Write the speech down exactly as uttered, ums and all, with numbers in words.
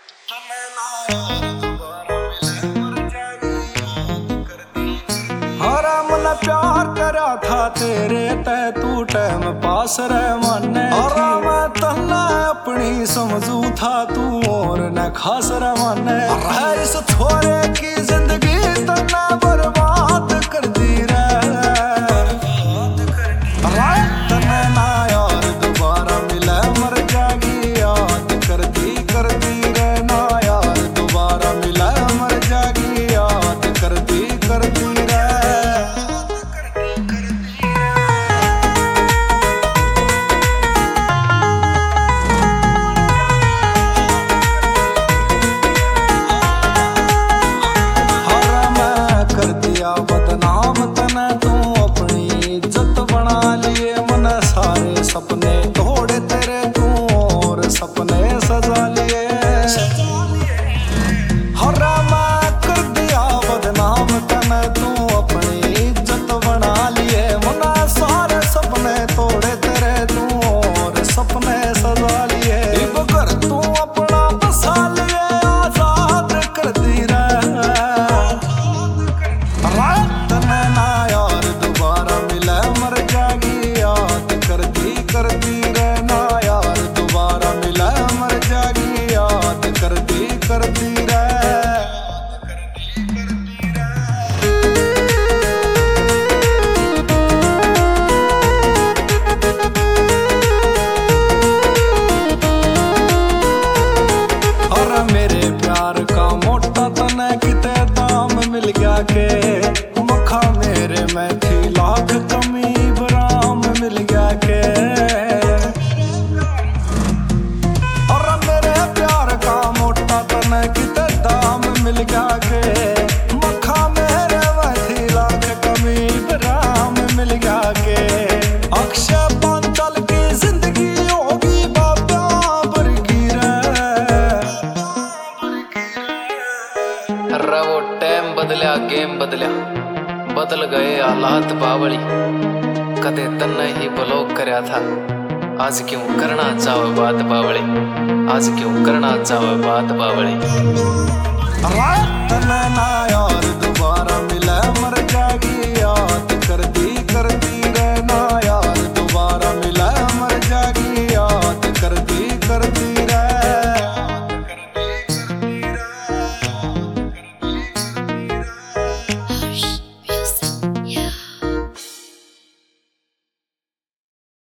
हरा मन प्यार करा था तेरे ते तू टाइम पास रह माने हरा मैं तना अपनी समझू था तू और न खास रह माने इस थोड़े की जिंदगी तना बर्बाद कर दी रे तना ना यार दोबारा मिले मर जागी याद कर दी कर दी रे ना यार दोबारा मिले मर जागी याद कर दी कर दी बदनाम तने तू अपनी इज्जत बना लिए मन सारे सपने तोड़े तेरे तू और सपने सजा लिए हरा मैं कर दिया बदनाम तने तू अपनी इज्जत बना लिए मन सारे सपने तोड़े तेरे तू और सपने सजा लिए कर तू अपना बसा लिए आजाद कर दी रे करती रहना यार दोबारा मिला मर जागी याद करती करती और मेरे प्यार का मोटा तने किते दाम मिल गया के मखा मेरे में थी लाख कमी बराम मिल गया के किते दाम मिल गया के मखा मेरे वही लाख कमी बराम मिल गया के अक्षय पांचल की जिंदगी होगी बाबर की रे वो टाइम बदलिया गेम बदलिया बदल गए हालात बावली कदे तन्ने ही ब्लॉक करया था आज क्यों करना चाहो बात बावली आज क्यों करना चाहो बात बावली ना यार दोबारा मिले मर